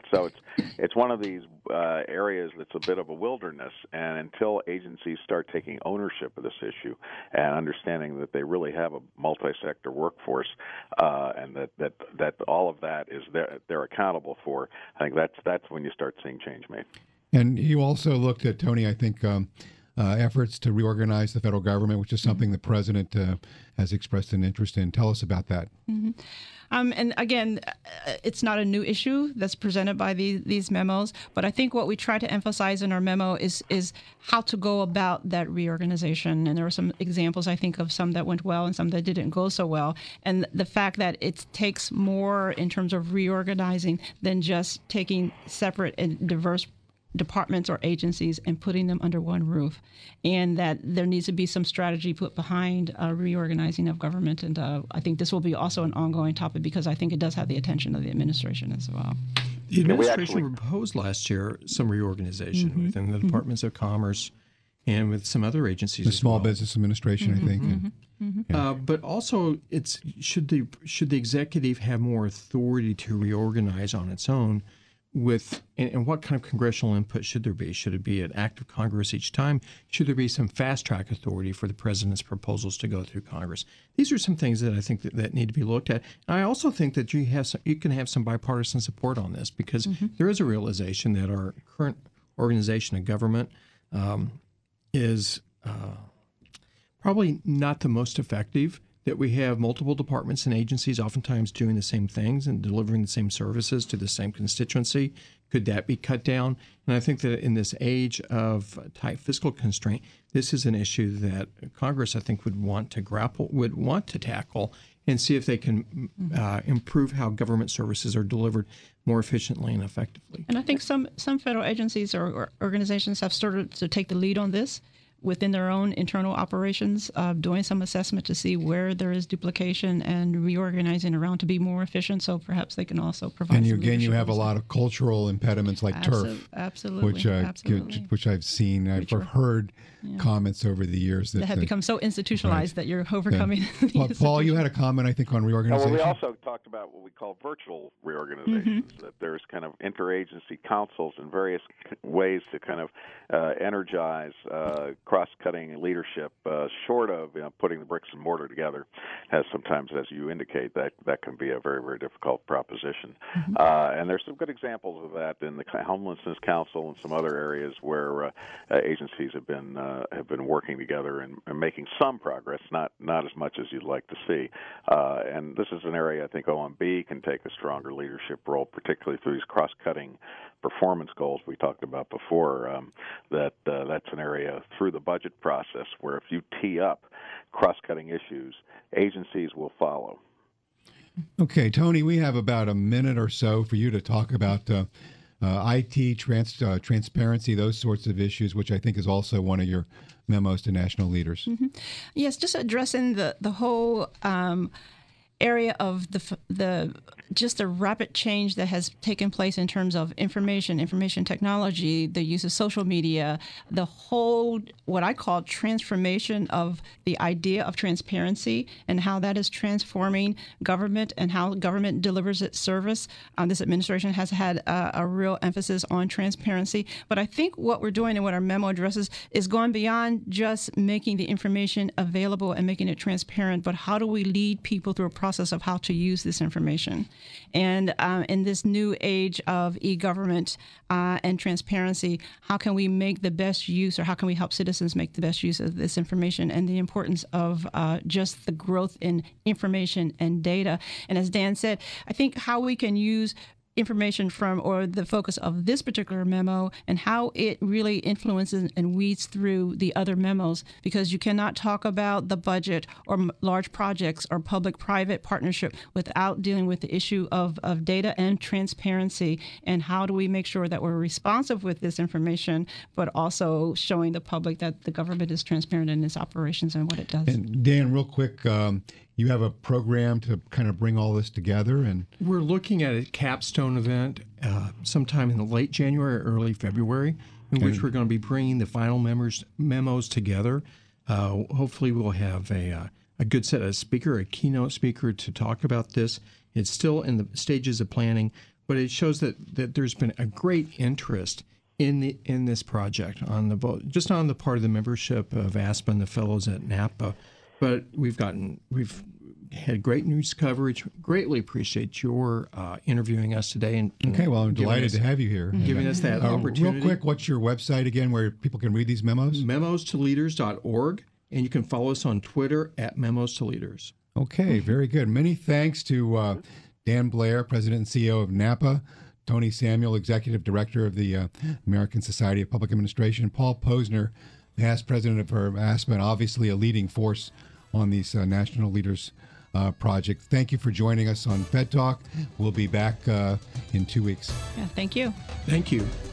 [SPEAKER 5] it's one of these areas that's a bit of a wilderness. And until agencies start taking ownership of this issue and understanding that they really have a multi-sector workforce and that all of that is they're accountable for, I think that's when you start seeing change made.
[SPEAKER 2] And you also looked at, Tony, I think, efforts to reorganize the federal government, which is something the president has expressed an interest in. Tell us about that.
[SPEAKER 4] Mm-hmm. And again, it's not a new issue that's presented by these memos, but I think what we try to emphasize in our memo is how to go about that reorganization. And there are some examples, I think, of some that went well and some that didn't go so well. And the fact that it takes more in terms of reorganizing than just taking separate and diverse departments or agencies and putting them under one roof, and that there needs to be some strategy put behind reorganizing of government. And I think this will be also an ongoing topic because I think it does have the attention of the administration as well.
[SPEAKER 3] The administration proposed last year some reorganization within the Departments of Commerce and with some other agencies.
[SPEAKER 2] The Small Business Administration, I think.
[SPEAKER 3] But also, should the executive have more authority to reorganize on its own? And what kind of congressional input should there be? Should it be an act of Congress each time? Should there be some fast track authority for the president's proposals to go through Congress? These are some things that I think that need to be looked at. And I also think that you can have some bipartisan support on this because there is a realization that our current organization of government is probably not the most effective, that we have multiple departments and agencies oftentimes doing the same things and delivering the same services to the same constituency. Could that be cut down? And I think that in this age of tight fiscal constraint, this is an issue that Congress, I think, would want to tackle and see if they can improve how government services are delivered more efficiently and effectively.
[SPEAKER 4] And I think some federal agencies or organizations have started to take the lead on this within their own internal operations, doing some assessment to see where there is duplication and reorganizing around to be more efficient. So perhaps they can also provide.
[SPEAKER 2] And you have a lot of cultural impediments like turf,
[SPEAKER 4] absolutely,
[SPEAKER 2] which I've seen. I've heard comments over the years that
[SPEAKER 4] have become so institutionalized that you're overcoming.
[SPEAKER 2] Paul, you had a comment, I think, on reorganization.
[SPEAKER 5] Well, we also talked about what we call virtual reorganizations. That there's kind of interagency councils and various ways to kind of energize cross-cutting leadership, short of putting the bricks and mortar together, as sometimes, as you indicate, that can be a very, very difficult proposition. And there's some good examples of that in the Homelessness Council and some other areas where agencies have been working together and making some progress, not as much as you'd like to see. And this is an area I think OMB can take a stronger leadership role, particularly through these cross-cutting performance goals we talked about before. That's an area through the budget process where if you tee up cross-cutting issues, agencies will follow.
[SPEAKER 2] Okay, Tony, we have about a minute or so for you to talk about IT, transparency, those sorts of issues, which I think is also one of your memos to national leaders.
[SPEAKER 4] Yes, just addressing the whole area of the rapid change that has taken place in terms of information technology, the use of social media, the whole what I call transformation of the idea of transparency and how that is transforming government and how government delivers its service. This administration has had a real emphasis on transparency. But I think what we're doing and what our memo addresses is going beyond just making the information available and making it transparent, but how do we lead people through a process of how to use this information? And in this new age of e-government and transparency, how can we make the best use, or how can we help citizens make the best use of this information, and the importance of just the growth in information and data? And as Dan said, I think how we can use information from, or the focus of this particular memo, and how it really influences and weeds through the other memos, because you cannot talk about the budget or large projects or public-private partnership without dealing with the issue of data and transparency, and how do we make sure that we're responsive with this information, but also showing the public that the government is transparent in its operations and what it does.
[SPEAKER 2] And Dan, real quick, you have a program to kind of bring all this together, and
[SPEAKER 3] we're looking at a capstone event sometime in the late January or early February, in which we're going to be bringing the final memos together. Hopefully, we'll have a good set of a keynote speaker to talk about this. It's still in the stages of planning, but it shows that there's been a great interest in this project on just on the part of the membership of ASPA and the fellows at NAPA. But we've had great news coverage. Greatly appreciate your interviewing us today. And
[SPEAKER 2] okay, well, I'm delighted to have you here.
[SPEAKER 3] Giving us that opportunity.
[SPEAKER 2] Real quick, what's your website again where people can read these memos?
[SPEAKER 3] memostoleaders.org, and you can follow us on Twitter at memostoleaders.
[SPEAKER 2] Okay, very good. Many thanks to Dan Blair, President and CEO of NAPA, Tony Samuel, Executive Director of the American Society of Public Administration, Paul Posner, past president of ASPA, and obviously a leading force on these National Leaders Project. Thank you for joining us on Fed Talk. We'll be back in 2 weeks.
[SPEAKER 4] Yeah, thank you.
[SPEAKER 3] Thank you.